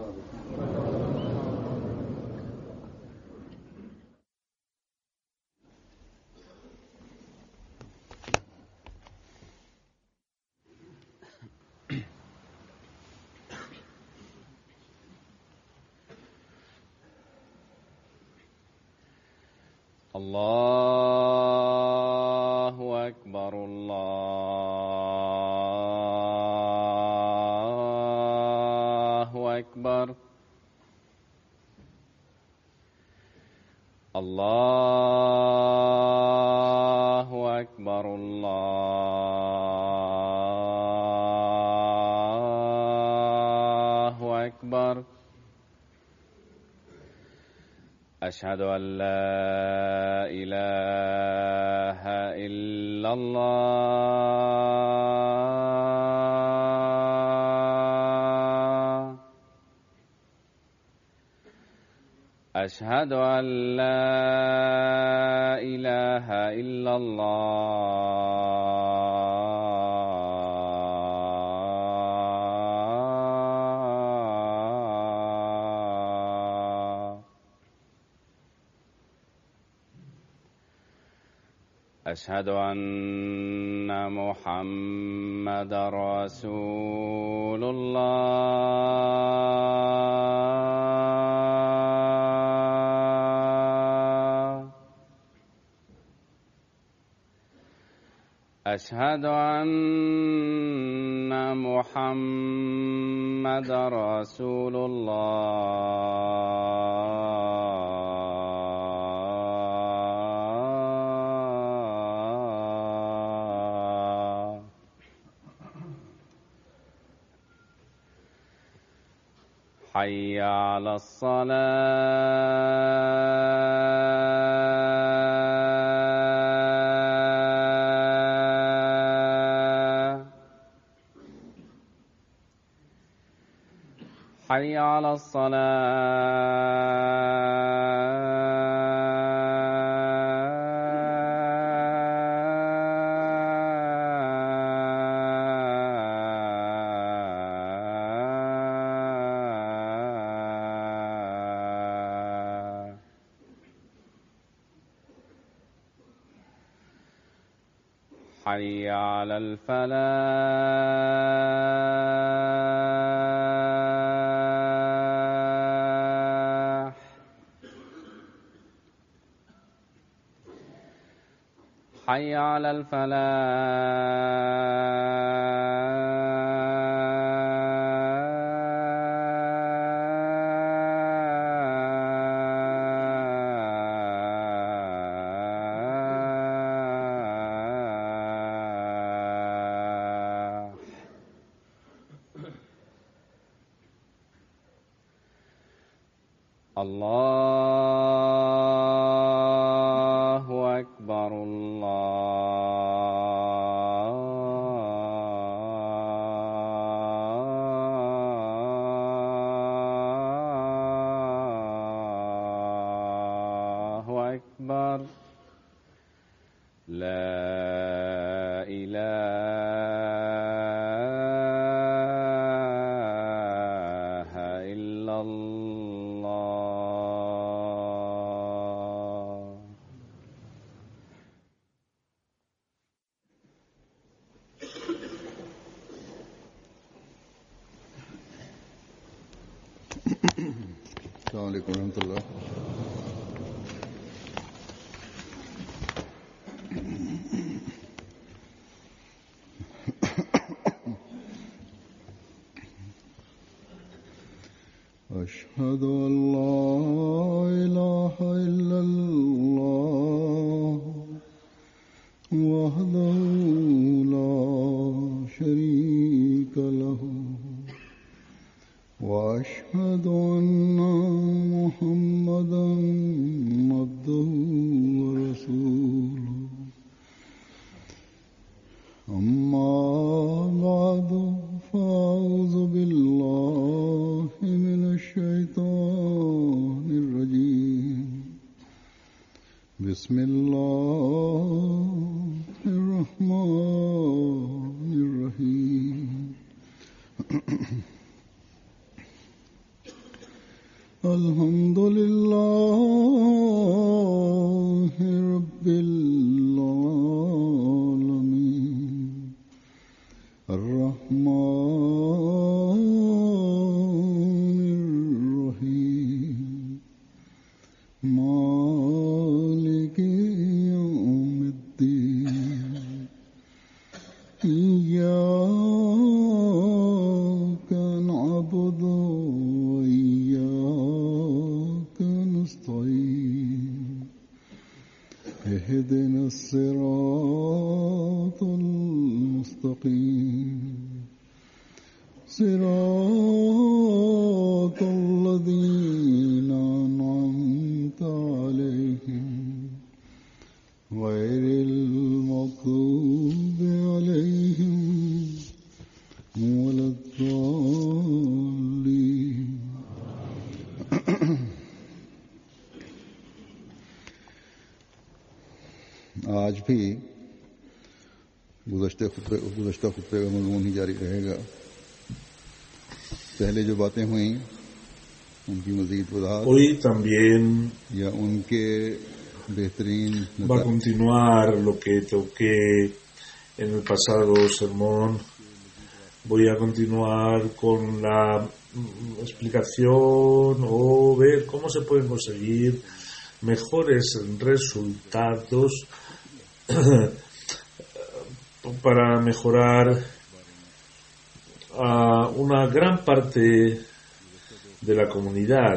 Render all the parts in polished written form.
الله أكبر الله أكبر الله أكبر الله أكبر أشهد أن لا إله إلا الله أشهد أن لا إله إلا الله أشهد أن محمدًا رسول الله أشهد أن محمدًا رسول الله حي على الصلاة حي على الصلاة حي على الفلاح حي على الفلاح الله أكبر الله أكبر لا إله إلا الله السلام عليكم ورحمة الله. أشهد أن لا إله إلا الله وحده لا شريك له وأشهد أن محمدًا عبده ورسوله أما بعد فأعوذ بالله من الشيطان الرجيم بسم الله الرحمن الرحيم إياك نعبد وإياك نستعين اهدنا الصراط المستقيم صراط الذين أنعمت عليهم غير المغضوب عليهم ولا الضالين. आज भी गुज़श्ता खुतबे का मज़मून ही जारी रहेगा. पहले जो बातें हुई उनकी मज़ीद वज़ाहत Hoy también या उनके बेहतरीन va a continuar lo que toqué en el pasado sermón. Voy a continuar con la explicación o ver cómo se pueden conseguir mejores resultados para mejorar a una gran parte de la comunidad.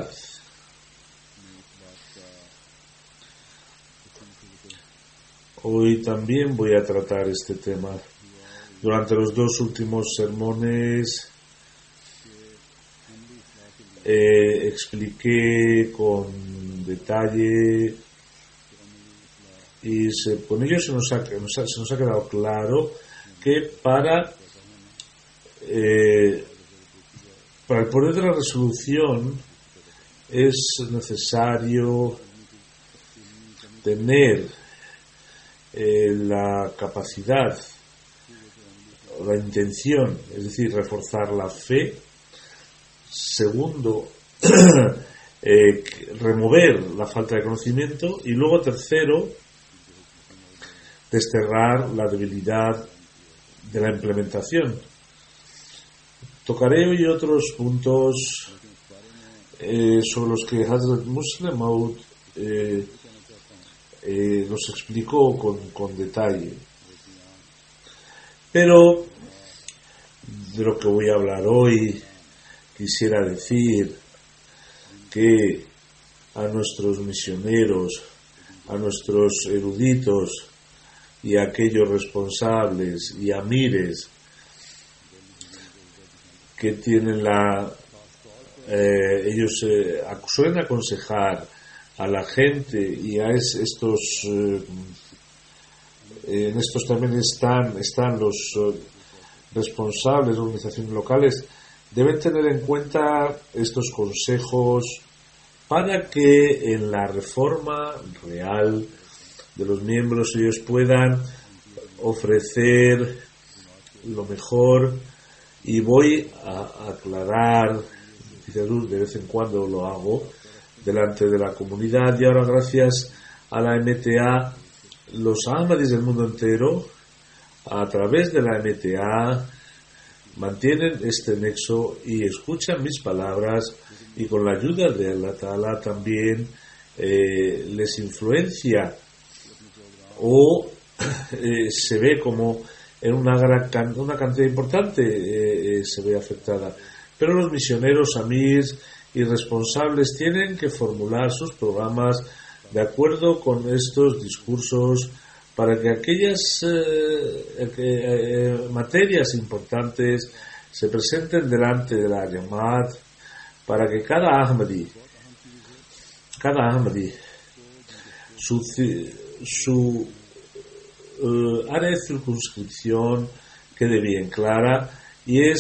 Hoy también voy a tratar este tema. Durante los dos últimos sermones expliqué con detalle y con ello se nos ha quedado claro que para el poder de la resolución es necesario tener la capacidad o la intención, es decir, reforzar la fe. Segundo, remover la falta de conocimiento. Y luego, tercero, desterrar la debilidad de la implementación. Tocaré hoy otros puntos sobre los que Hazrat Musleh Maud nos explicó con detalle. Pero de lo que voy a hablar hoy, quisiera decir que a nuestros misioneros, a nuestros eruditos y a aquellos responsables y amires que tienen ellos suelen aconsejar a la gente y a estos en estos también están los responsables de organizaciones locales, deben tener en cuenta estos consejos para que en la reforma real de los miembros ellos puedan ofrecer lo mejor. Y voy a aclarar, de vez en cuando lo hago delante de la comunidad, y ahora gracias a la MTA, los Ahmadis del mundo entero, a través de la MTA, mantienen este nexo y escuchan mis palabras, y con la ayuda de Allah Ta'ala también les influencia o se ve como en una cantidad importante se ve afectada. Pero los misioneros, amirs y responsables tienen que formular sus programas de acuerdo con estos discursos para que aquellas materias importantes se presenten delante de la Jamaat, para que cada Ahmadi su área de circunscripción quede bien clara. Y es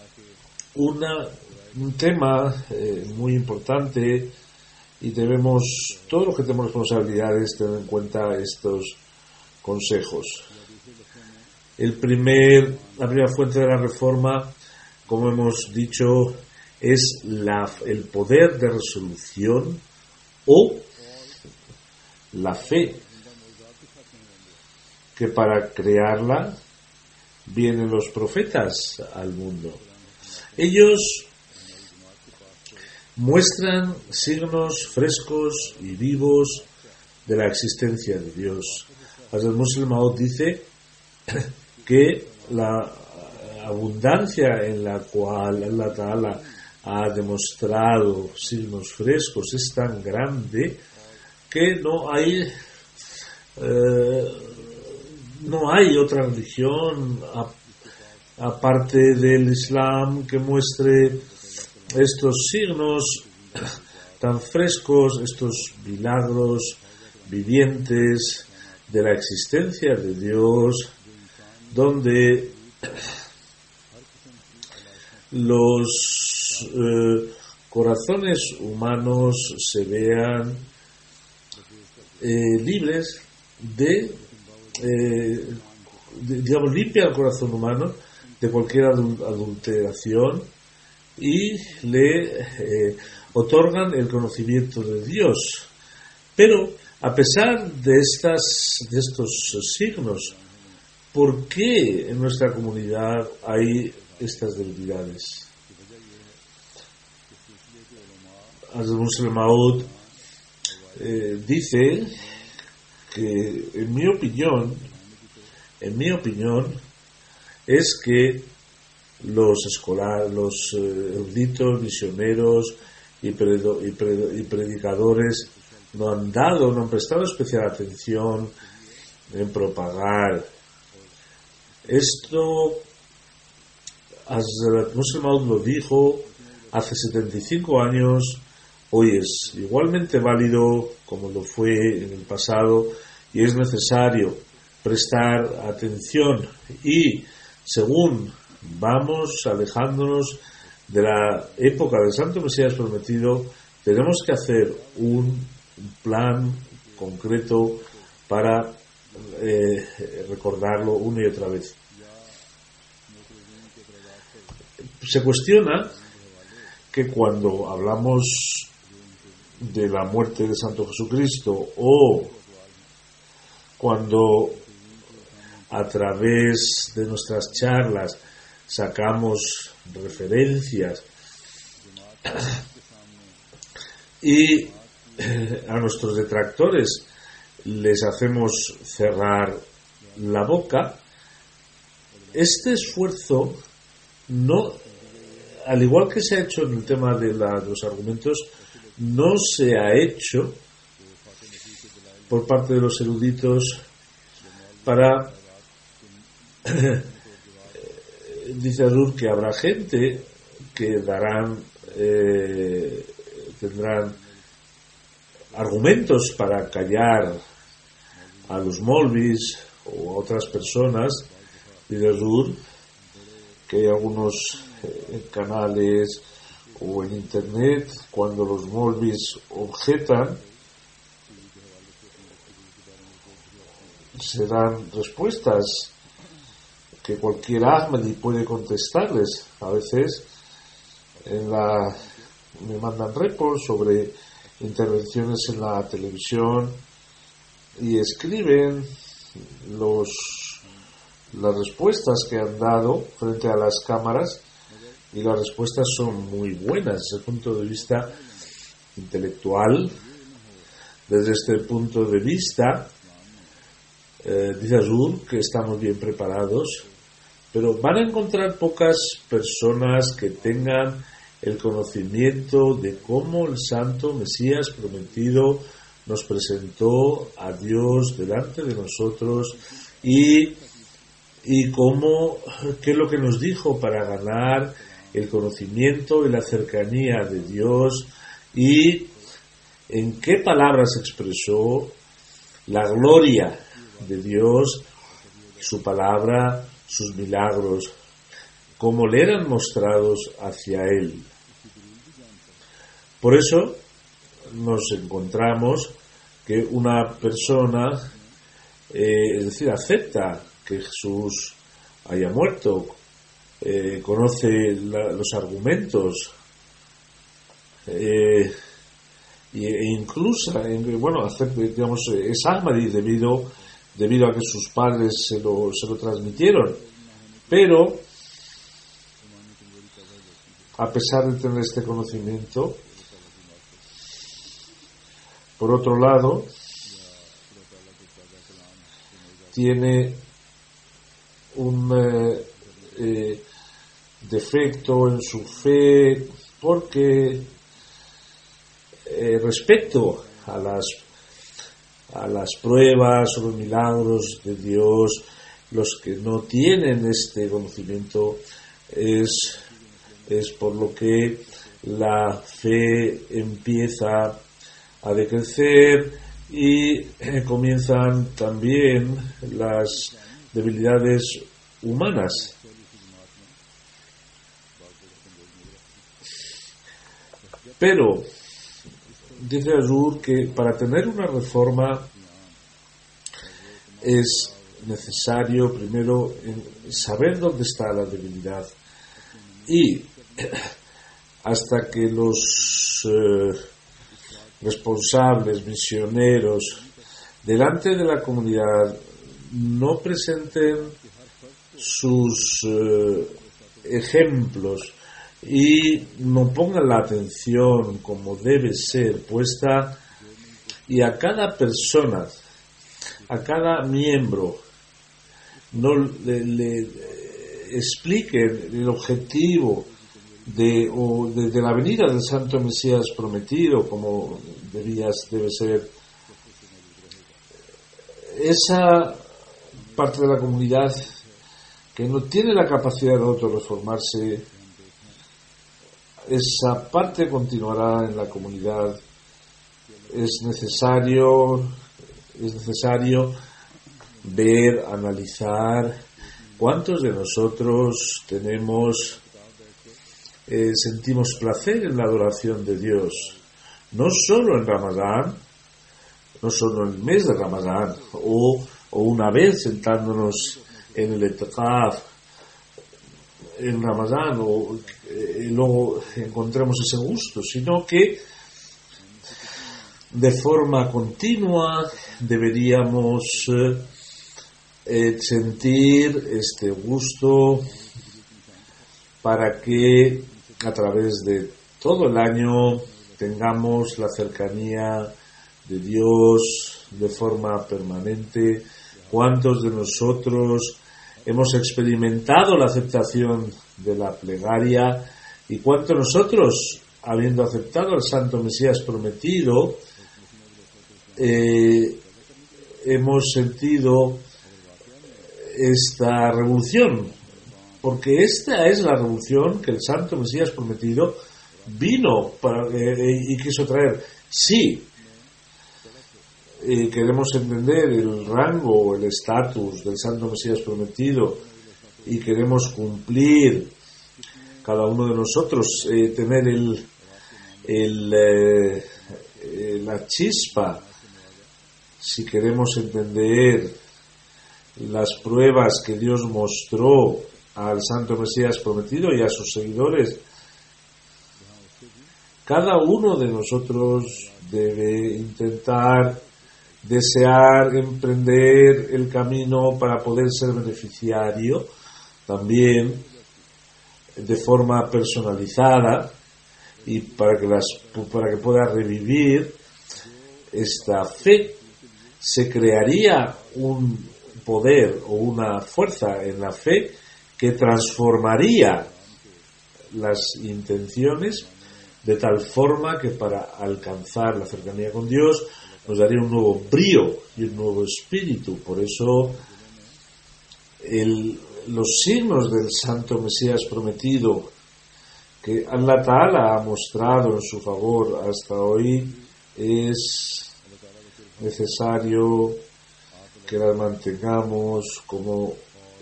un tema muy importante, y debemos, todos los que tenemos responsabilidades, tener en cuenta estos consejos. La primera fuente de la reforma, como hemos dicho, es el poder de resolución o la fe, que para crearla vienen los profetas al mundo. Ellos muestran signos frescos y vivos de la existencia de Dios. Hazrat Musleh Maud dice que la abundancia en la cual Allah Ta'ala ha demostrado signos frescos es tan grande que no hay otra religión aparte del Islam que muestre estos signos tan frescos, estos milagros vivientes de la existencia de Dios, donde los corazones humanos se vean libres digamos, limpia el corazón humano de cualquier adulteración y le otorgan el conocimiento de Dios. Pero a pesar de estos signos, ¿por qué en nuestra comunidad hay estas debilidades? Hazrat Musleh Maud dice que en mi opinión es que los eruditos, misioneros y predicadores no han prestado especial atención en propagar esto. Hazrat Musleh Maud lo dijo hace 75 años, hoy es igualmente válido como lo fue en el pasado, y es necesario prestar atención, y según vamos alejándonos de la época del Santo Mesías prometido, tenemos que hacer un plan concreto para recordarlo una y otra vez. Se cuestiona que cuando hablamos de la muerte de Santo Jesucristo, o cuando a través de nuestras charlas sacamos referencias y a nuestros detractores les hacemos cerrar la boca, este esfuerzo no, al igual que se ha hecho en el tema de los argumentos, no se ha hecho por parte de los eruditos para dice Adur que habrá gente que tendrán argumentos para callar a los molvis o a otras personas. Dice Adur que hay algunos canales o en internet, cuando los molvis objetan, se dan respuestas que cualquier Ahmadi puede contestarles. A veces me mandan reports sobre intervenciones en la televisión y escriben las respuestas que han dado frente a las cámaras, y las respuestas son muy buenas desde el punto de vista intelectual. Desde este punto de vista, dice Azur que estamos bien preparados, pero van a encontrar pocas personas que tengan el conocimiento de cómo el Santo Mesías prometido nos presentó a Dios delante de nosotros y qué es lo que nos dijo para ganar el conocimiento y la cercanía de Dios, y en qué palabras expresó la gloria de Dios, su palabra, sus milagros, cómo le eran mostrados hacia Él. Por eso nos encontramos que una persona, es decir, acepta que Jesús haya muerto, conoce los argumentos, e incluso, digamos, es Ahmadi debido a que sus padres se lo transmitieron, pero a pesar de tener este conocimiento, por otro lado, tiene un defecto en su fe, porque respecto a las pruebas o los milagros de Dios, los que no tienen este conocimiento es por lo que la fe empieza a decrecer y comienzan también las debilidades humanas. Pero dice Azur que para tener una reforma es necesario primero saber dónde está la debilidad, y hasta que los responsables, misioneros, delante de la comunidad no presenten sus ejemplos y no pongan la atención como debe ser puesta, y a cada persona, a cada miembro, no le expliquen el objetivo de la venida del Santo Mesías prometido, como debe ser, esa parte de la comunidad que no tiene la capacidad de autorreformarse, esa parte continuará en la comunidad. Es necesario ver, analizar cuántos de nosotros sentimos placer en la adoración de Dios, no solo en Ramadán, no solo en el mes de Ramadán, o una vez sentándonos en el etikaf en Ramadán, y luego encontremos ese gusto, sino que de forma continua deberíamos sentir este gusto, para que a través de todo el año tengamos la cercanía de Dios de forma permanente. ¿Cuántos de nosotros hemos experimentado la aceptación de la plegaria? ¿Y cuántos nosotros, habiendo aceptado al Santo Mesías prometido, hemos sentido esta revolución? Porque esta es la revolución que el Santo Mesías prometido vino y quiso traer. Sí, queremos entender el rango, el estatus del Santo Mesías prometido, y queremos cumplir cada uno de nosotros, tener la chispa, si queremos entender las pruebas que Dios mostró al Santo Mesías prometido y a sus seguidores. Cada uno de nosotros debe intentar, desear, emprender el camino para poder ser beneficiario también de forma personalizada, y para que pueda revivir esta fe. Se crearía un poder o una fuerza en la fe que transformaría las intenciones de tal forma que para alcanzar la cercanía con Dios nos daría un nuevo brío y un nuevo espíritu. Por eso los signos del Santo Mesías prometido que Allah Ta'ala ha mostrado en su favor hasta hoy, es necesario que las mantengamos como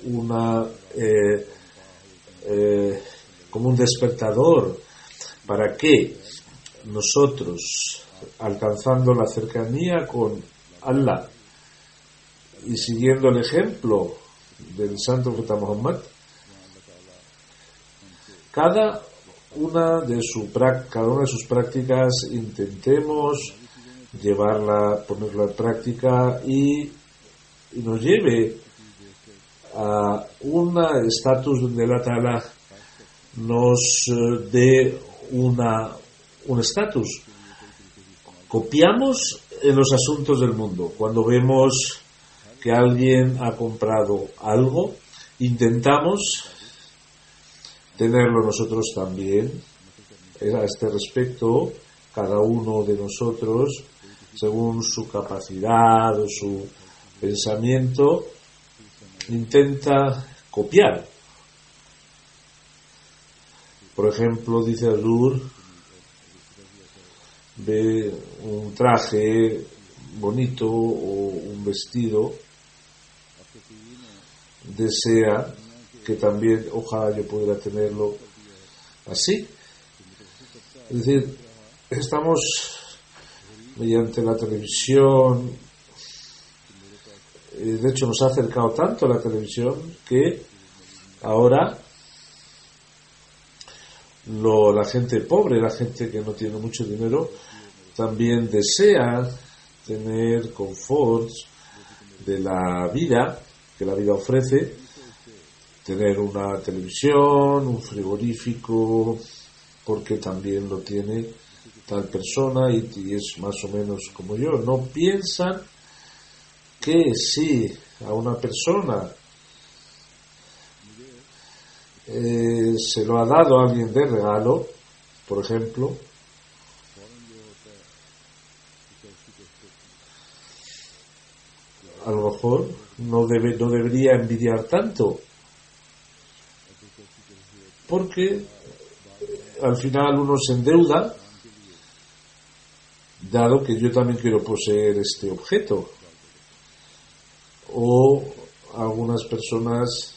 como un despertador, para que nosotros, alcanzando la cercanía con Allah y siguiendo el ejemplo del Santo Profeta Muhammad, cada una de sus prácticas intentemos ponerla en práctica, y nos lleve a un estatus donde Allah Ta'ala nos dé un estatus. Copiamos en los asuntos del mundo. Cuando vemos que alguien ha comprado algo, intentamos tenerlo nosotros también. A este respecto, cada uno de nosotros, según su capacidad o su pensamiento, intenta copiar. Por ejemplo, dice Azur, ve un traje bonito o un vestido, desea que también, ojalá yo pudiera tenerlo así. Es decir, estamos mediante la televisión, de hecho nos ha acercado tanto la televisión que ahora la gente pobre, la gente que no tiene mucho dinero, también desea tener conforts de la vida que la vida ofrece, tener una televisión, un frigorífico, porque también lo tiene tal persona y es más o menos como yo. No piensan que si a una persona se lo ha dado a alguien de regalo, por ejemplo, a lo mejor no debería envidiar tanto, porque al final uno se endeuda, dado que yo también quiero poseer este objeto. O algunas personas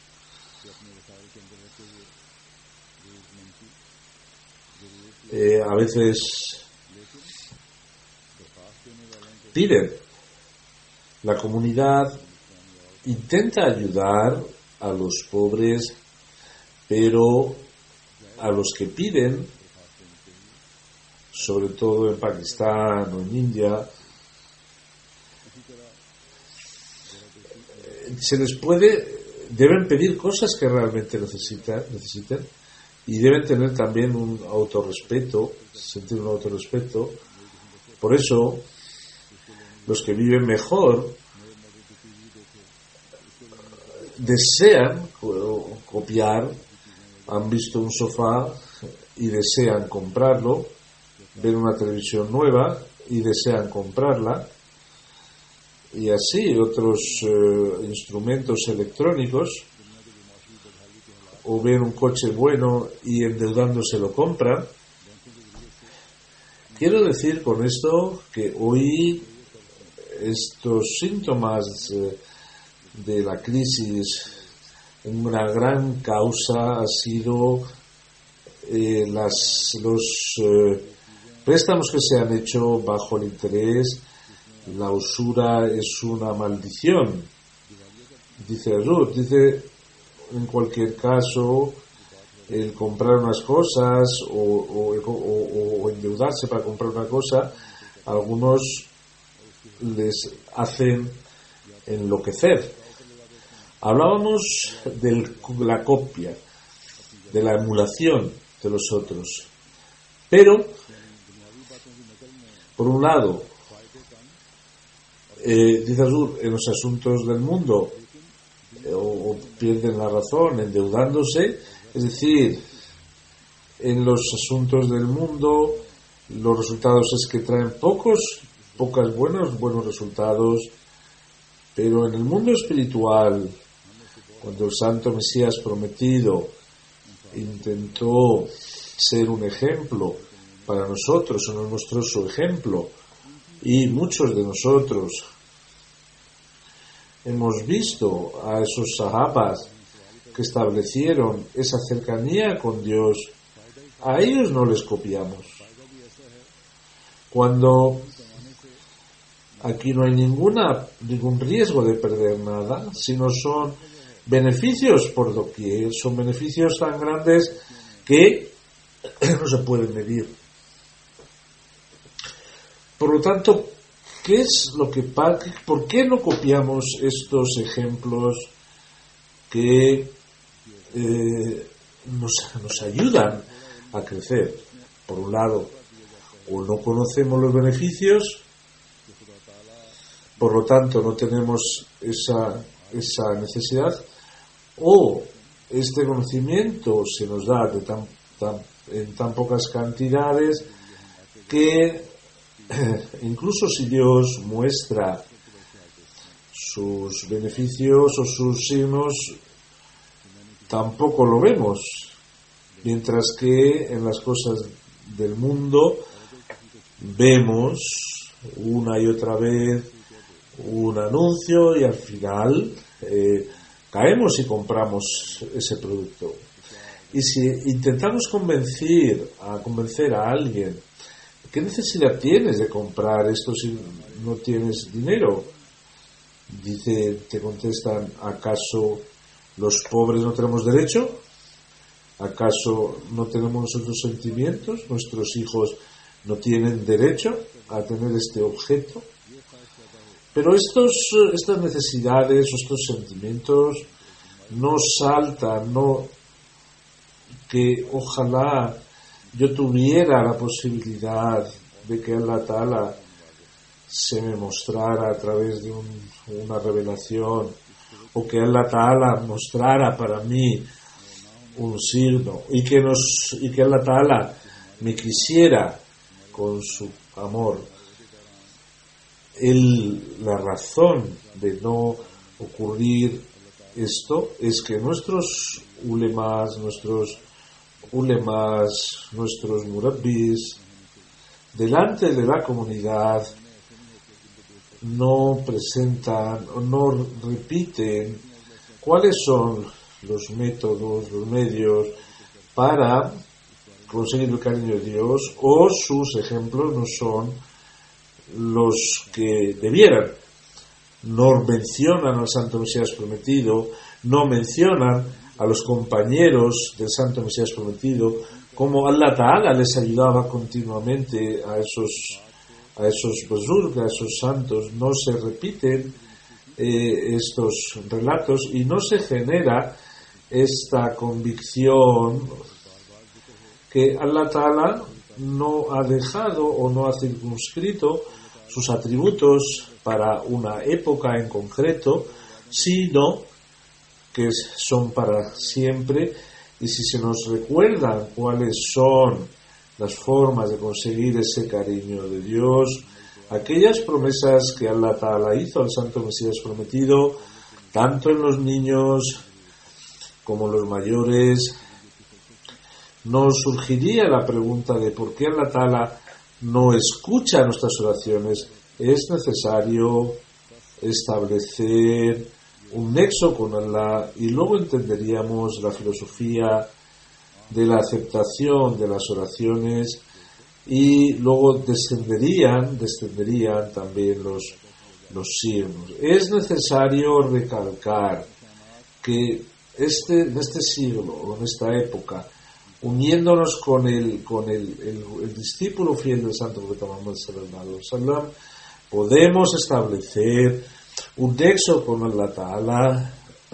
a veces piden. La comunidad intenta ayudar a los pobres, pero a los que piden, sobre todo en Pakistán o en India, deben pedir cosas que realmente necesitan y deben tener también un autorrespeto, sentir un autorrespeto. Por eso, los que viven mejor desean copiar, han visto un sofá y desean comprarlo, ven una televisión nueva y desean comprarla, y así otros instrumentos electrónicos, o ven un coche bueno y endeudándose lo compran. Quiero decir con esto que hoy estos síntomas de la crisis, una gran causa ha sido los préstamos que se han hecho bajo el interés. La usura es una maldición, dice Ruth. Dice, en cualquier caso, el comprar unas cosas o endeudarse para comprar una cosa, a algunos les hacen enloquecer. Hablábamos de la copia, de la emulación de los otros. Pero, por un lado, dice Azur, en los asuntos del mundo o pierden la razón endeudándose, es decir, en los asuntos del mundo los resultados es que traen buenos resultados, pero en el mundo espiritual, cuando el Santo Mesías prometido intentó ser un ejemplo para nosotros, o nos mostró su ejemplo, y muchos de nosotros hemos visto a esos sahabas que establecieron esa cercanía con Dios, a ellos no les copiamos. Cuando aquí no hay ningún riesgo de perder nada, sino son beneficios por doquier, son beneficios tan grandes que no se pueden medir. Por lo tanto, ¿por qué no copiamos estos ejemplos que nos ayudan a crecer? Por un lado, o no conocemos los beneficios, por lo tanto no tenemos esa necesidad, o este conocimiento se nos da en tan pocas cantidades que incluso si Dios muestra sus beneficios o sus signos, tampoco lo vemos, mientras que en las cosas del mundo vemos una y otra vez un anuncio y al final caemos y compramos ese producto. Y si intentamos convencer a alguien, ¿qué necesidad tienes de comprar esto si no tienes dinero? Te contestan, ¿acaso los pobres no tenemos derecho? ¿Acaso no tenemos nosotros sentimientos? ¿Nuestros hijos no tienen derecho a tener este objeto? Pero estas necesidades, estos sentimientos no saltan, que ojalá yo tuviera la posibilidad de que Allah Ta'ala se me mostrara a través de una revelación, o que Allah Ta'ala mostrara para mí un signo, y que Allah Ta'ala me quisiera con su amor. La razón de no ocurrir esto es que nuestros ulemas, nuestros murabbis, delante de la comunidad, no presentan o no repiten cuáles son los métodos, los medios para conseguir el cariño de Dios, o sus ejemplos no son los que debieran. No mencionan al Santo Mesías Prometido, no mencionan a los compañeros del Santo Mesías Prometido, como Allah Ta'ala les ayudaba continuamente a esos Buzurg, a esos santos. No se repiten estos relatos y no se genera esta convicción que Allah Ta'ala no ha dejado o no ha circunscrito sus atributos para una época en concreto, sino que son para siempre. Y si se nos recuerdan cuáles son las formas de conseguir ese cariño de Dios, aquellas promesas que Allah Ta'ala hizo al Santo Mesías Prometido, tanto en los niños como en los mayores, nos surgiría la pregunta de por qué Allah Ta'ala no escucha nuestras oraciones. Es necesario establecer un nexo con Allah, y luego entenderíamos la filosofía de la aceptación de las oraciones, y luego descenderían también los signos. Es necesario recalcar que en este siglo, o en esta época, uniéndonos con el discípulo fiel del Santo Profeta Muhammad sallallahu alaihi wasallam, podemos establecer un nexo con Allah Ta'ala,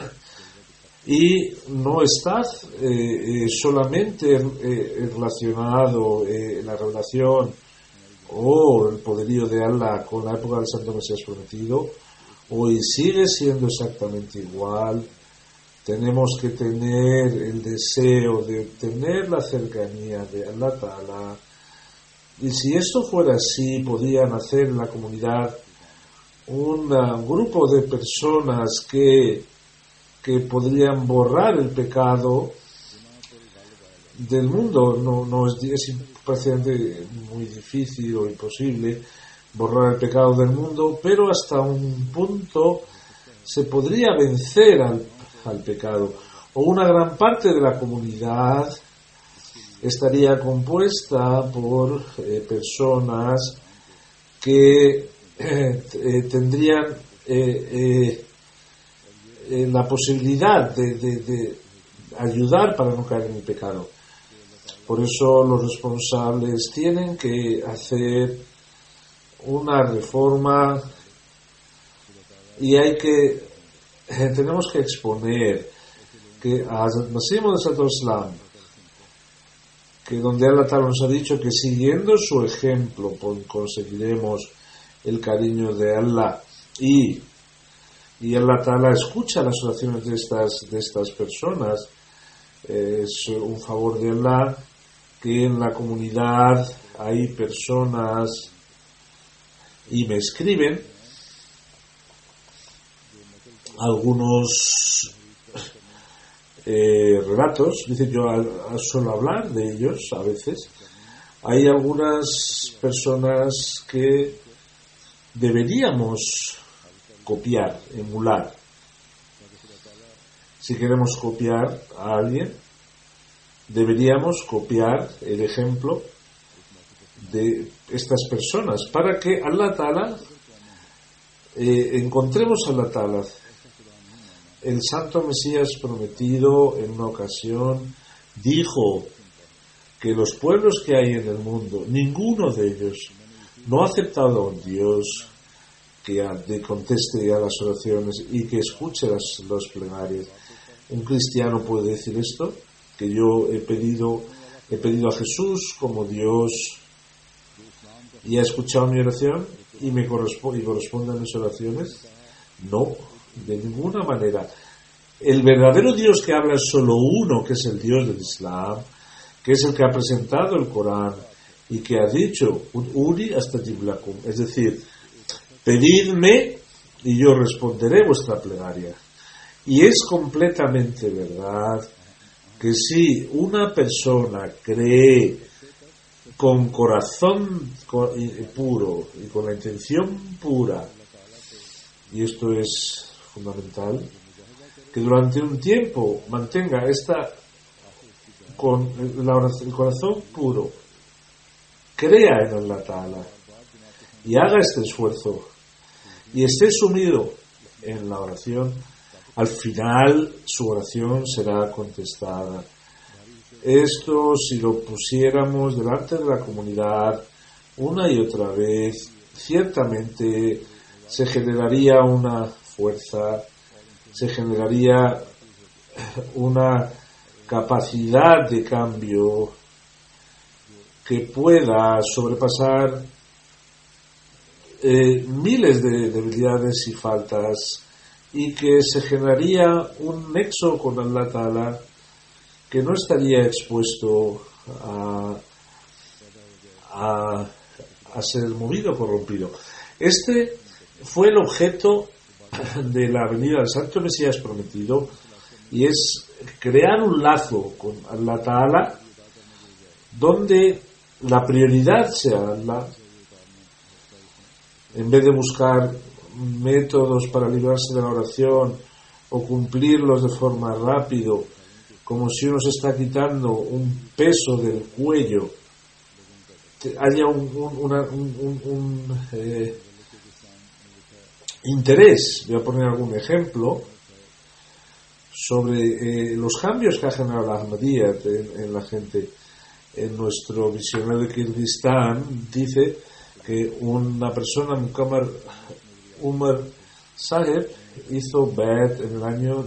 y no está solamente relacionado la revelación o el poderío de Allah con la época del Santo Mesías Prometido. Hoy sigue siendo exactamente igual. Tenemos que tener el deseo de tener la cercanía de Allah Ta'ala, y si esto fuera así, podría nacer en la comunidad un grupo de personas que podrían borrar el pecado del mundo. Es prácticamente muy difícil o imposible borrar el pecado del mundo, pero hasta un punto se podría vencer al pecado, o una gran parte de la comunidad estaría compuesta por personas que tendrían la posibilidad de ayudar para no caer en el pecado. Por eso los responsables tienen que hacer una reforma, y tenemos que exponer que a Masih Maud Islam, que donde Allah Ta'ala nos ha dicho que siguiendo su ejemplo conseguiremos el cariño de Allah, y y Allah Ta'ala escucha las oraciones de estas personas. Es un favor de Allah que en la comunidad hay personas y me escriben algunos relatos. Dice, yo suelo hablar de ellos a veces. Hay algunas personas que deberíamos copiar, emular. Si queremos copiar a alguien, deberíamos copiar el ejemplo de estas personas para que Allah Ta'ala encontremos a Allah Ta'ala. El santo Mesías prometido en una ocasión dijo que los pueblos que hay en el mundo, ninguno de ellos no ha aceptado a un Dios que conteste a las oraciones y que escuche las plenarias. Un cristiano puede decir esto, que yo he pedido a Jesús como Dios y ha escuchado mi oración y me corresponde a mis oraciones. No, de ninguna manera. El verdadero Dios que habla es solo uno, que es el Dios del Islam, que es el que ha presentado el Corán y que ha dicho Uri astajib lakum, es decir, pedidme y yo responderé vuestra plegaria. Y es completamente verdad que si una persona cree con corazón puro y con la intención pura, y esto es fundamental, que durante un tiempo mantenga con el corazón puro, crea en Allah Ta'ala y haga este esfuerzo y esté sumido en la oración, al final su oración será contestada. Esto, si lo pusiéramos delante de la comunidad una y otra vez, ciertamente se generaría una fuerza, se generaría una capacidad de cambio que pueda sobrepasar miles de debilidades y faltas, y que se generaría un nexo con Allah Ta'ala que no estaría expuesto a ser movido, corrompido. Este fue el objeto de la venida del Santo Mesías prometido, y es crear un lazo con Allah Ta'ala donde la prioridad sea Allah, en vez de buscar métodos para librarse de la oración o cumplirlos de forma rápido, como si uno se está quitando un peso del cuello, haya un interés. Voy a poner algún ejemplo sobre los cambios que ha generado la Ahmadiyya en la gente. En nuestro visionario de Kirguistán dice que una persona, Umar Saheb, hizo Bayat en el año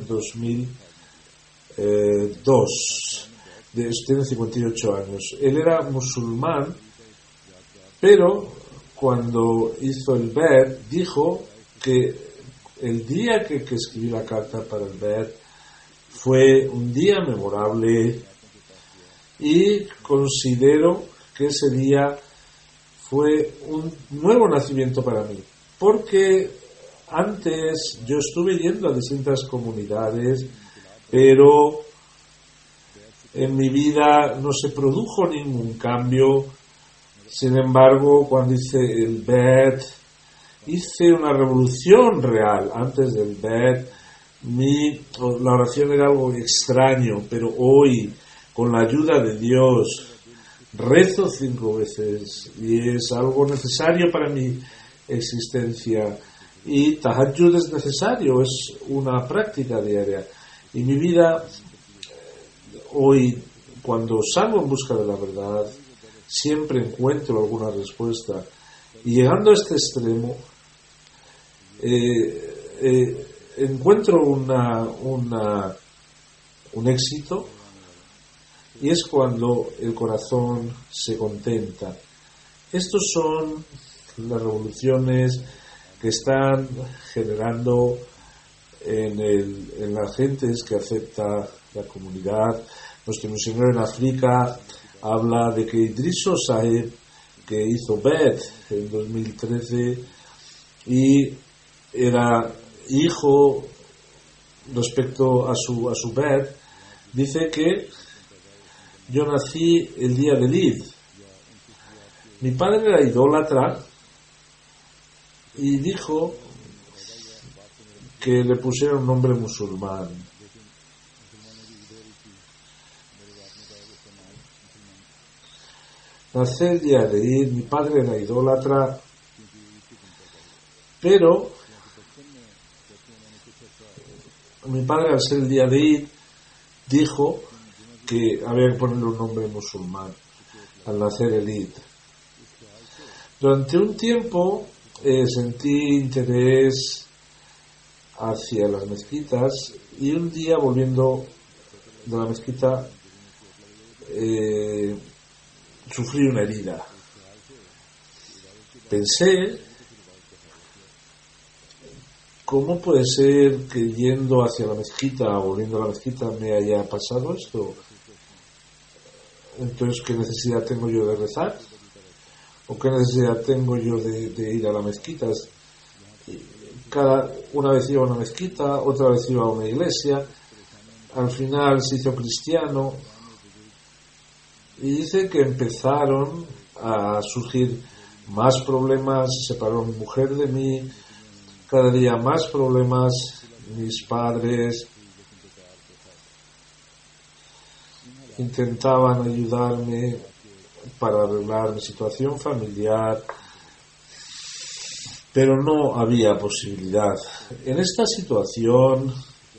2002. Tiene 58 años. Él era musulmán, pero cuando hizo el Bayat dijo que el día que escribí la carta para el Bayat fue un día memorable, y considero que ese día fue un nuevo nacimiento para mí, porque antes yo estuve yendo a distintas comunidades, pero en mi vida no se produjo ningún cambio. Sin embargo, cuando hice el Bayat, hice una revolución real. Antes del Bayat, la oración era algo extraño, pero hoy, con la ayuda de Dios, rezo 5 veces y es algo necesario para mi existencia. Y tahajjud es necesario, es una práctica diaria. Y mi vida hoy, cuando salgo en busca de la verdad, siempre encuentro alguna respuesta. Y llegando a este extremo, encuentro un éxito, y es cuando el corazón se contenta. Estos son las revoluciones que están generando en las gentes que acepta la comunidad. Nuestro misionero en África habla de que Idriso Saheb, que hizo Bet en 2013 y era hijo respecto a su Bet, dice que yo nací el día del Eid. Mi padre era idólatra y dijo que le pusieron un nombre musulmán. Nací el día de Eid, mi padre era idólatra, pero mi padre, al ser el día de Eid, dijo que había que ponerle un nombre musulmán al nacer el Eid. Durante un tiempo sentí interés hacia las mezquitas y un día, volviendo de la mezquita, sufrí una herida. Pensé, ¿cómo puede ser que yendo hacia la mezquita o volviendo a la mezquita me haya pasado esto? Entonces, ¿qué necesidad tengo yo de rezar? ¿O qué necesidad tengo yo de ir a la mezquita? Una vez iba a una mezquita, otra vez iba a una iglesia, al final se hizo cristiano y dice que empezaron a surgir más problemas, se separó mi mujer de mí, cada día más problemas, mis padres intentaban ayudarme para arreglar mi situación familiar, pero no había posibilidad. En esta situación,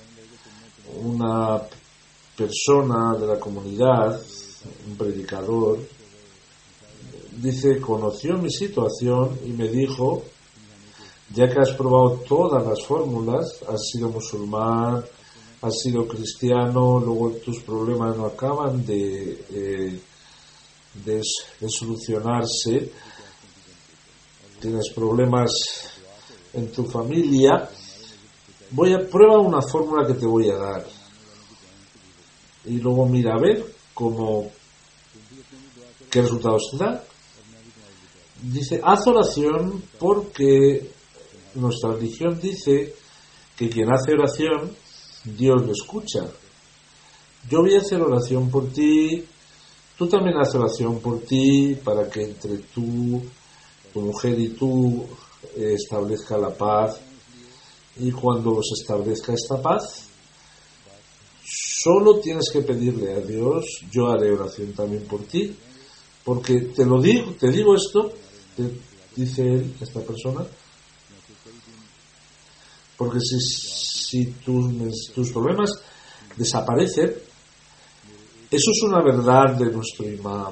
una persona de la comunidad, un predicador, dice, conoció mi situación y me dijo, ya que has probado todas las fórmulas, has sido musulmán, has sido cristiano, luego tus problemas no acaban de solucionarse, tienes problemas en tu familia, prueba una fórmula que te voy a dar y luego mira a ver qué resultados te da. Dice, haz oración porque nuestra religión dice que quien hace oración Dios lo escucha. Yo voy a hacer oración por ti, tú también haz oración por ti, para que entre tu mujer y tú establezca la paz, y cuando se establezca esta paz solo tienes que pedirle a Dios, yo haré oración también por ti, porque te digo esto, dice él, esta persona, porque si tus problemas desaparecen, eso es una verdad de nuestro imán.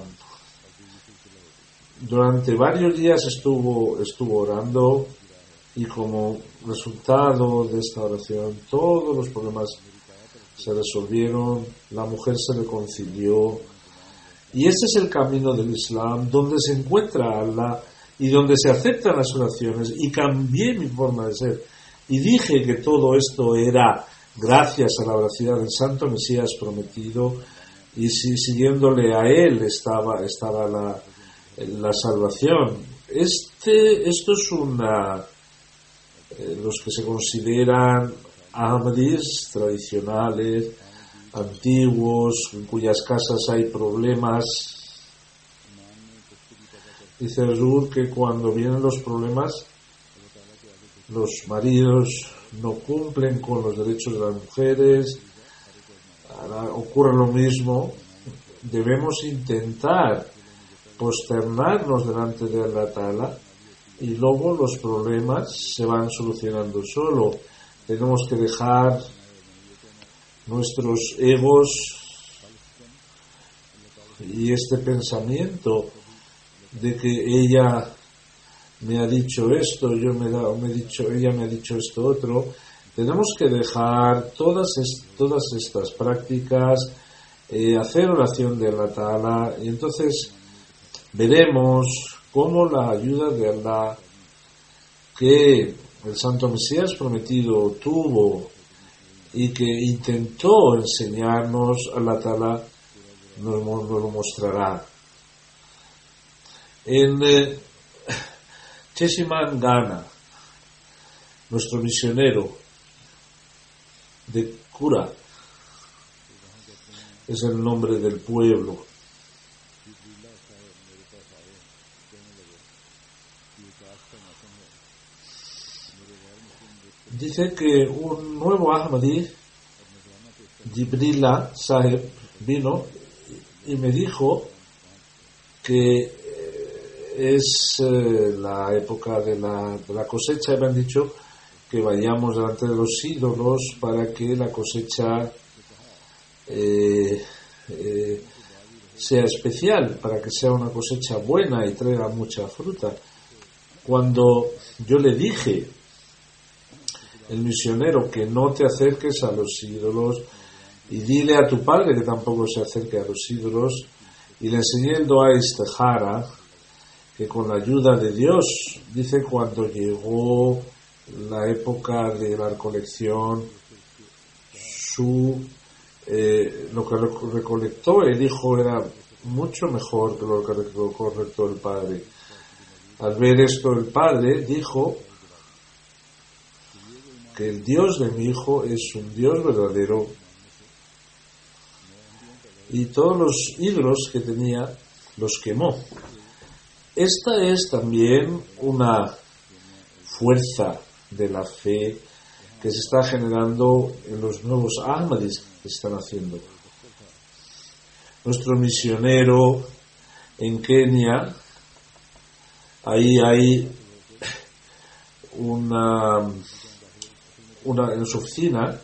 Durante varios días estuvo orando y como resultado de esta oración todos los problemas se resolvieron, la mujer se reconcilió, y este es el camino del Islam, donde se encuentra Allah y donde se aceptan las oraciones. Y cambié mi forma de ser y dije que todo esto era gracias a la veracidad del Santo Mesías prometido, y si siguiéndole a él estaba la salvación. Esto es los que se consideran ahmadis tradicionales, antiguos, en cuyas casas hay problemas. Dice Azur que cuando vienen los problemas, los maridos no cumplen con los derechos de las mujeres. Ahora ocurre lo mismo. Debemos intentar posternarnos delante de Allah Ta'ala y luego los problemas se van solucionando solo. Tenemos que dejar nuestros egos y este pensamiento de que ella me ha dicho esto, ella me ha dicho esto otro. Tenemos que dejar todas estas prácticas, hacer oración de Allah Ta'ala, y entonces veremos cómo la ayuda de Allah que el Santo Mesías prometido tuvo y que intentó enseñarnos, Allah Ta'ala nos lo mostrará. En Chesiman Ghana, nuestro misionero de Cura, es el nombre del pueblo. Dice que un nuevo Ahmadi, Jibrila Saheb, vino y me dijo que es la época de la cosecha, y me han dicho que vayamos delante de los ídolos para que la cosecha sea especial, para que sea una cosecha buena y traiga mucha fruta. Cuando yo le dije, el misionero, que no te acerques a los ídolos y dile a tu padre que tampoco se acerque a los ídolos, y le enseñé el Dua Istihara, que con la ayuda de Dios, dice, cuando llegó la época de la recolección, lo que recolectó el hijo era mucho mejor que lo que recolectó el padre. Al ver esto, el padre dijo que el Dios de mi hijo es un Dios verdadero, y todos los ídolos que tenía los quemó. Esta es también una fuerza de la fe que se está generando en los nuevos Ahmadis que se están haciendo. Nuestro misionero en Kenia, ahí hay una en su oficina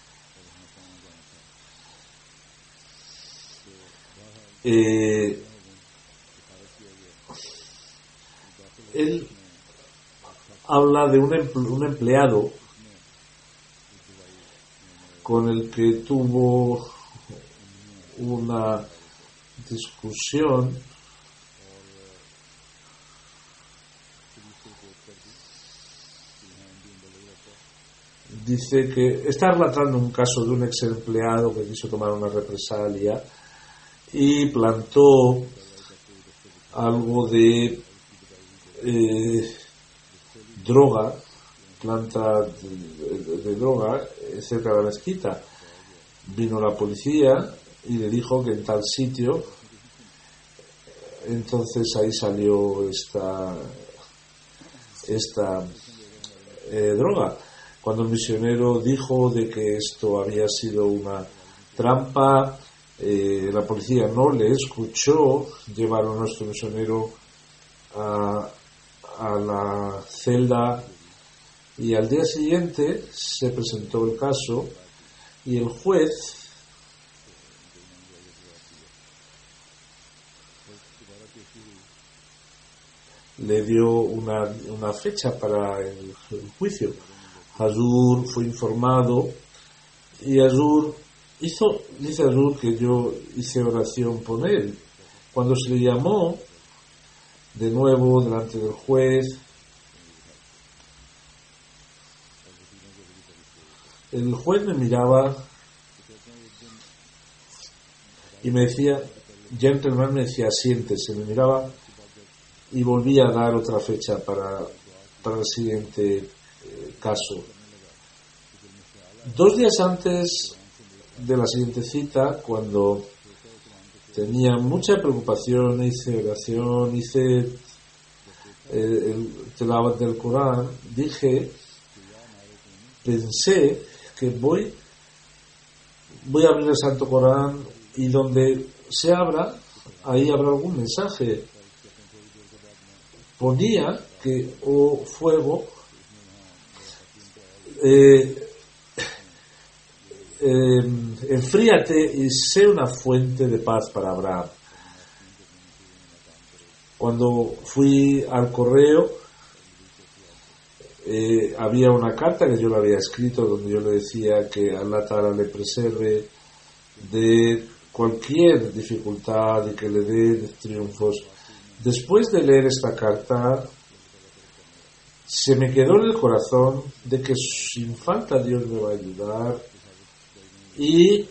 él habla de un empleado con el que tuvo una discusión dice que está relatando un caso de un ex empleado que quiso tomar una represalia y plantó algo de droga, planta de droga cerca de la mezquita. Vino la policía y le dijo que en tal sitio, entonces ahí salió esta droga. Cuando el misionero dijo de que esto había sido una trampa, la policía no le escuchó, llevaron a nuestro misionero a la celda, y al día siguiente se presentó el caso y el juez le dio una fecha para el juicio. Hazur fue informado y Hazur dice Hazur que yo hice oración por él. Cuando se le llamó de nuevo delante del juez, el juez me miraba y me decía, gentleman, me decía, siéntese, me miraba y volvía a dar otra fecha para el siguiente caso. 2 días antes de la siguiente cita, cuando tenía mucha preocupación, hice oración, hice el tilawat del Corán, pensé que voy a abrir el Santo Corán y donde se abra, ahí habrá algún mensaje. Ponía que, oh fuego, enfríate y sé una fuente de paz para Abraham. Cuando fui al correo, había una carta que yo le había escrito donde yo le decía que Allah Ta'ala le preserve de cualquier dificultad y que le dé triunfos. Después de leer esta carta, se me quedó en el corazón de que sin falta Dios me va a ayudar y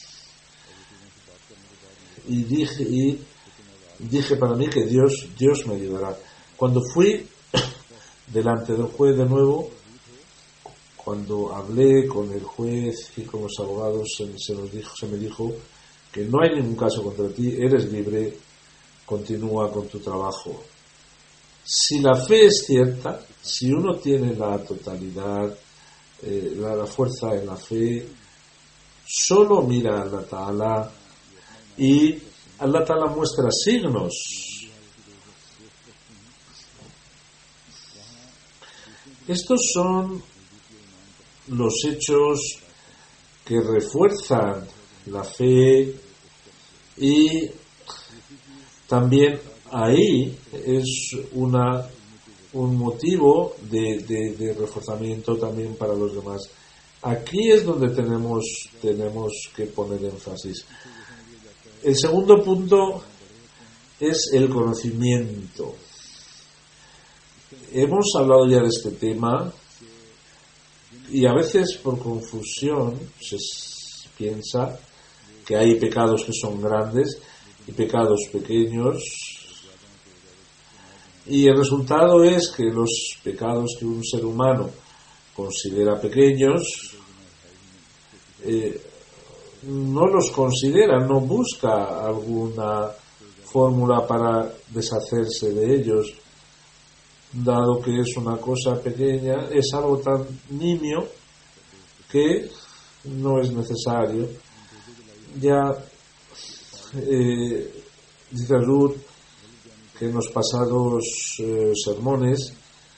dije para mí que Dios me ayudará. Cuando fui delante del juez de nuevo, cuando hablé con el juez y con los abogados, se me dijo que no hay ningún caso contra ti, eres libre, continúa con tu trabajo. Si la fe es cierta, si uno tiene la totalidad, la fuerza en la fe, solo mira a Allah Ta'ala y Allah Ta'ala muestra signos. Estos son los hechos que refuerzan la fe, y también ahí es un motivo de reforzamiento también para los demás. Aquí es donde tenemos que poner énfasis. El segundo punto es el conocimiento. Hemos hablado ya de este tema y a veces por confusión se piensa que hay pecados que son grandes y pecados pequeños, y el resultado es que los pecados que un ser humano considera pequeños no los considera, no busca alguna fórmula para deshacerse de ellos, dado que es una cosa pequeña, es algo tan nimio que no es necesario. Ya dice Ruth que en los pasados sermones,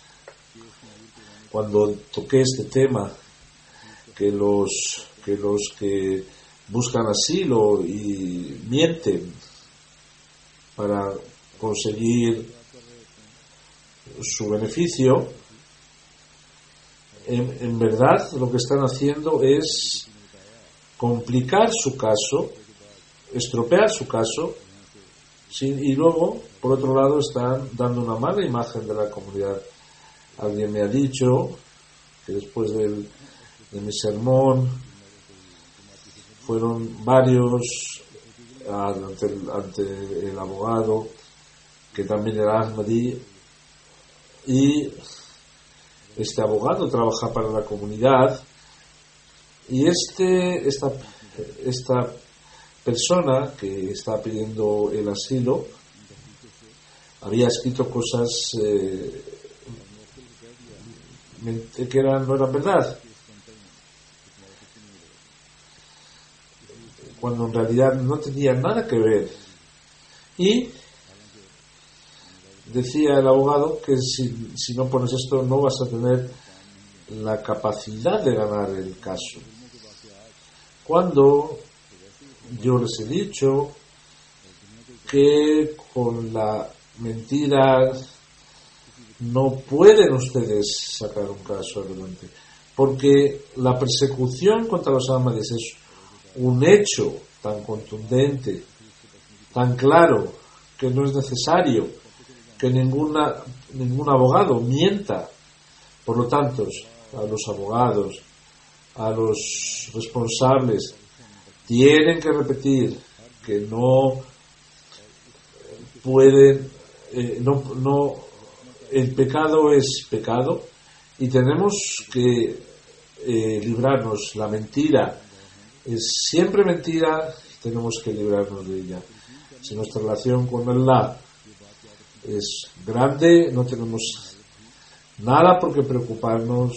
cuando toqué este tema, que los que buscan asilo y mienten para conseguir su beneficio, en verdad lo que están haciendo es complicar su caso, estropear su caso, y luego, por otro lado, están dando una mala imagen de la comunidad. Alguien me ha dicho que después de mi sermón fueron varios ante el abogado, que también era Ahmadi, y este abogado trabaja para la comunidad, y esta persona que está pidiendo el asilo había escrito cosas que no eran verdad, cuando en realidad no tenía nada que ver. Y decía el abogado que si no pones esto no vas a tener la capacidad de ganar el caso, cuando yo les he dicho que con la mentira no pueden ustedes sacar un caso adelante, porque la persecución contra los Ahmadis es un hecho tan contundente, tan claro, que no es necesario que ningún abogado mienta. Por lo tanto, a los abogados, a los responsables, tienen que repetir que no pueden, el pecado es pecado y tenemos que librarnos. La mentira es siempre mentira, tenemos que librarnos de ella. Si nuestra relación con Allah es grande, no tenemos nada por qué preocuparnos,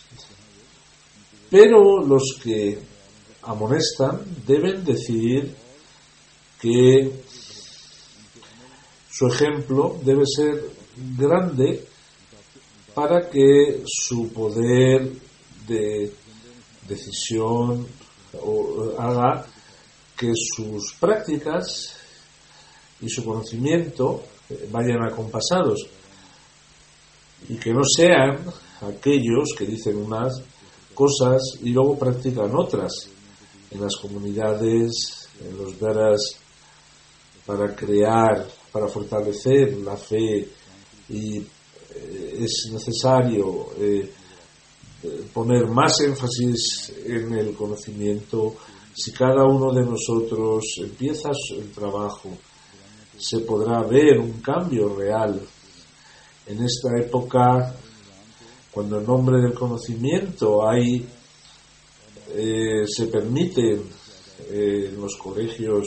pero los que amonestan deben decir que su ejemplo debe ser grande para que su poder de decisión haga que sus prácticas y su conocimiento vayan acompasados, y que no sean aquellos que dicen unas cosas y luego practican otras en las comunidades, en los daras, para fortalecer la fe, y es necesario poner más énfasis en el conocimiento. Si cada uno de nosotros empieza el trabajo, se podrá ver un cambio real. En esta época, cuando en nombre del conocimiento se permiten en los colegios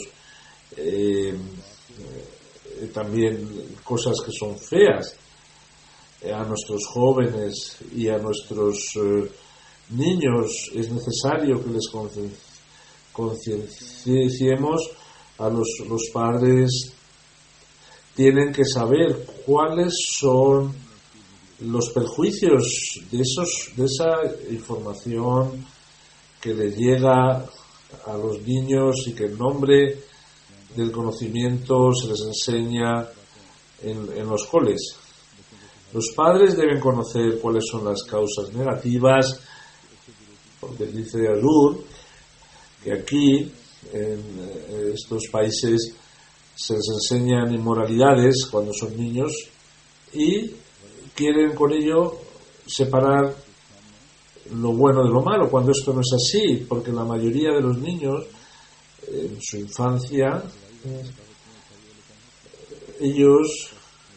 también cosas que son feas a nuestros jóvenes y a nuestros niños, es necesario que les concienciemos. A los padres tienen que saber cuáles son los perjuicios de esa información que les llega a los niños y que en nombre del conocimiento se les enseña en los coles. Los padres deben conocer cuáles son las causas negativas, porque dice Azur que aquí en estos países se les enseñan inmoralidades cuando son niños y quieren con ello separar lo bueno de lo malo, cuando esto no es así, porque la mayoría de los niños en su infancia ellos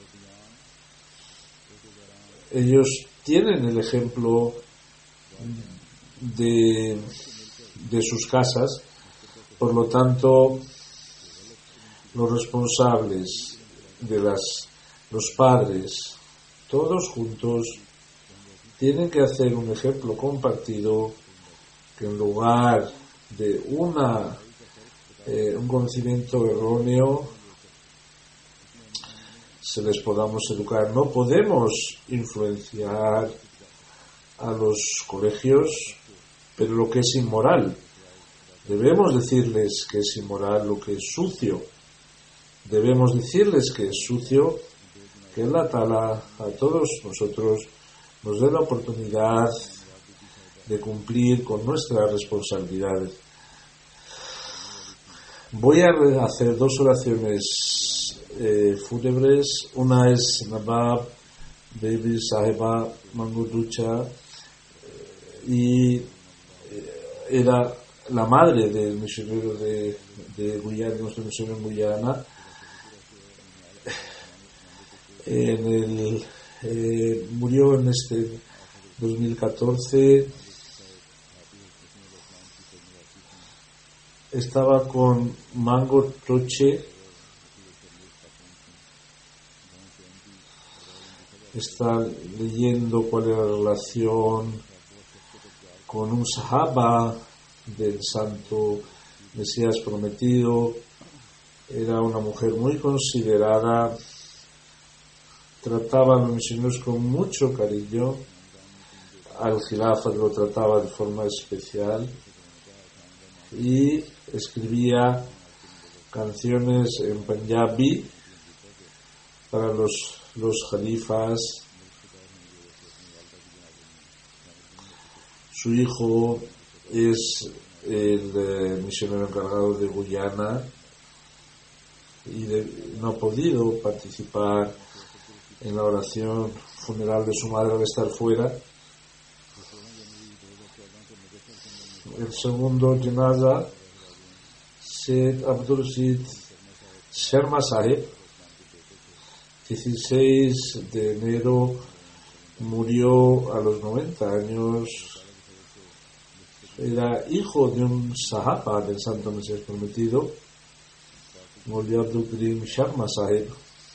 tienen el ejemplo de sus casas. Por lo tanto, los responsables los padres, todos juntos, tienen que hacer un ejemplo compartido, que en lugar de un conocimiento erróneo se les podamos educar. No podemos influenciar a los colegios, pero lo que es inmoral, debemos decirles que es inmoral, lo que es sucio, debemos decirles que es sucio, que Allah Ta'ala a todos nosotros nos dé la oportunidad de cumplir con nuestras responsabilidades. Voy a hacer dos oraciones fúnebres. Una es Nabab Baby Saheba Manguducha, y era la madre del misionero de Guyana, nuestro misionero en Guyana. Murió en este 2014. Estaba con Mango Troche. Está leyendo cuál era la relación con un sahaba del santo Mesías prometido. Era una mujer muy considerada, trataba a los misioneros con mucho cariño, al Khilafat lo trataba de forma especial y escribía canciones en Punjabi para los jalifas. Su hijo es el misionero encargado de Guyana y no ha podido participar en la oración funeral de su madre al estar fuera. El segundo Janaza, Syed Abdul Rashid Sharma Sahib, 16 de enero, murió a los 90 años. Era hijo de un sahaba del santo Mesías prometido, Maulvi Abdul Karim Sharma Sahib.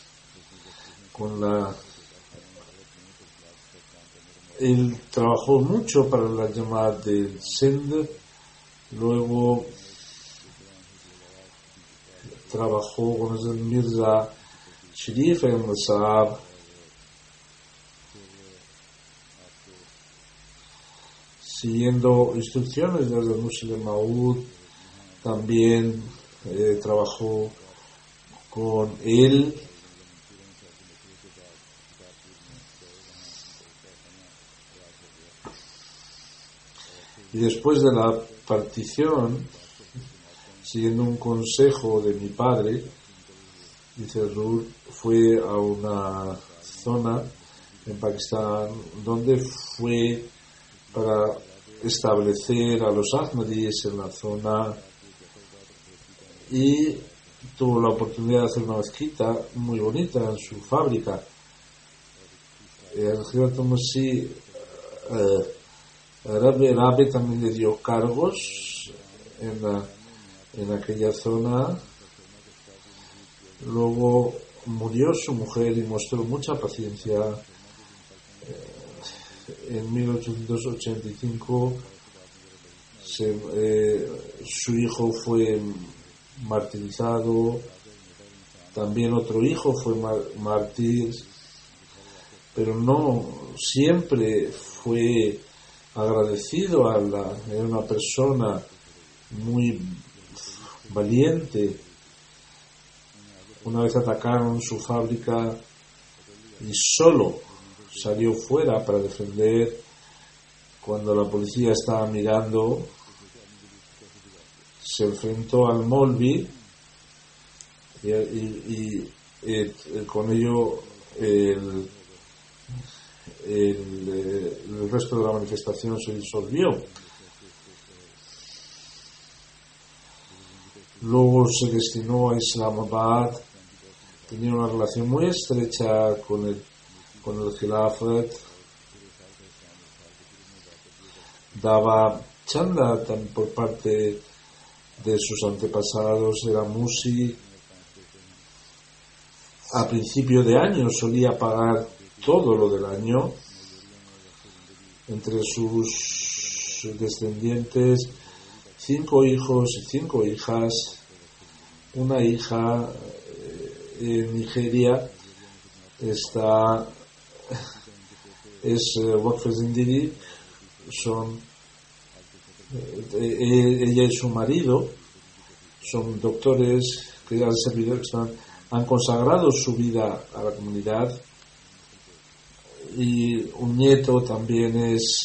Él trabajó mucho para la llamada del Sindh, luego trabajó con el Mirza Sharif Ahmad Saab, siguiendo instrucciones de los Muslim Maud. También trabajó con él. Y después de la partición, siguiendo un consejo de mi padre, dice Azur, fue a una zona en Pakistán donde fue para establecer a los Ahmadis en la zona y tuvo la oportunidad de hacer una mezquita muy bonita en su fábrica. El Hajrat Masih Rabe también le dio cargos en aquella zona. Luego murió su mujer y mostró mucha paciencia. En 1885 su hijo fue martirizado, también otro hijo fue mártir, pero no siempre fue agradecido era una persona muy valiente. Una vez atacaron su fábrica y solo salió fuera para defender cuando la policía estaba mirando. Se enfrentó al Molvi y con ello el resto de la manifestación se disolvió. Luego se destinó a Islamabad. Tenía una relación muy estrecha con el Khilafat. Daba chanda por parte de sus antepasados, era músico. A principio de año solía pagar todo lo del año. Entre sus descendientes, 5 hijos y 5 hijas. Una hija en Nigeria es Waqf Zindiri, ella y su marido son doctores que han consagrado su vida a la comunidad, y un nieto también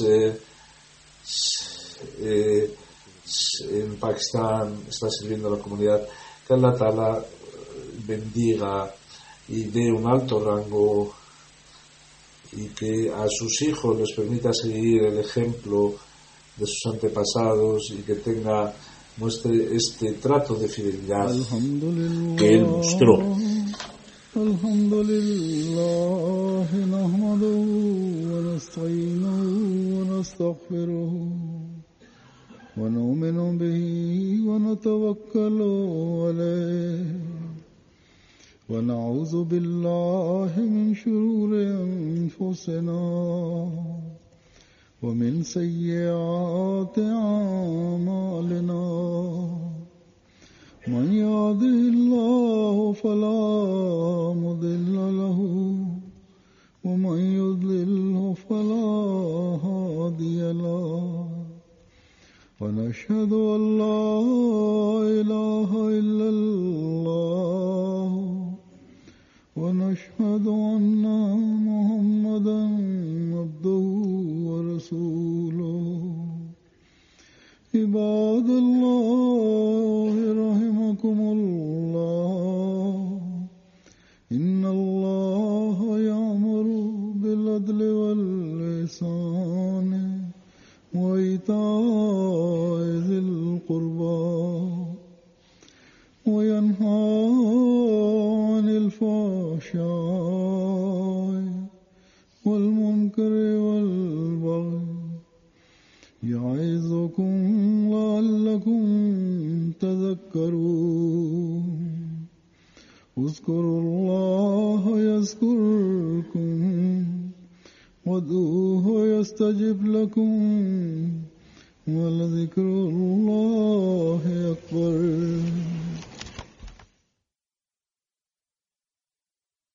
en Pakistán, está sirviendo a la comunidad. Que Allah Ta'ala bendiga y dé un alto rango y que a sus hijos les permita seguir el ejemplo de sus antepasados y que muestre este trato de fidelidad que él mostró. Alhamdulillah, nahmaduhu wa nasta'inuhu wa nastaghfiruhu wa nu'minu bihi wa natawakkalu alayhi wa na'udhu billahi min shururi anfusina wa min sayyiati a'malina. من يهده الله فلا مضل له ومن يضلله فلا هادي له ونشهد أن لا إله إلا الله ونشهد أن محمدا عبده ورسوله. عباد الله رحمكم الله إن الله يأمر بالعدل والإحسان وإيتاء ذي القربى وينهى عن الفحشاء والمنكر والبغي يعظكم لعلكم تذكرون. اذكروا الله يذكركم وادعوه يستجب لكم ولذكر الله أكبر.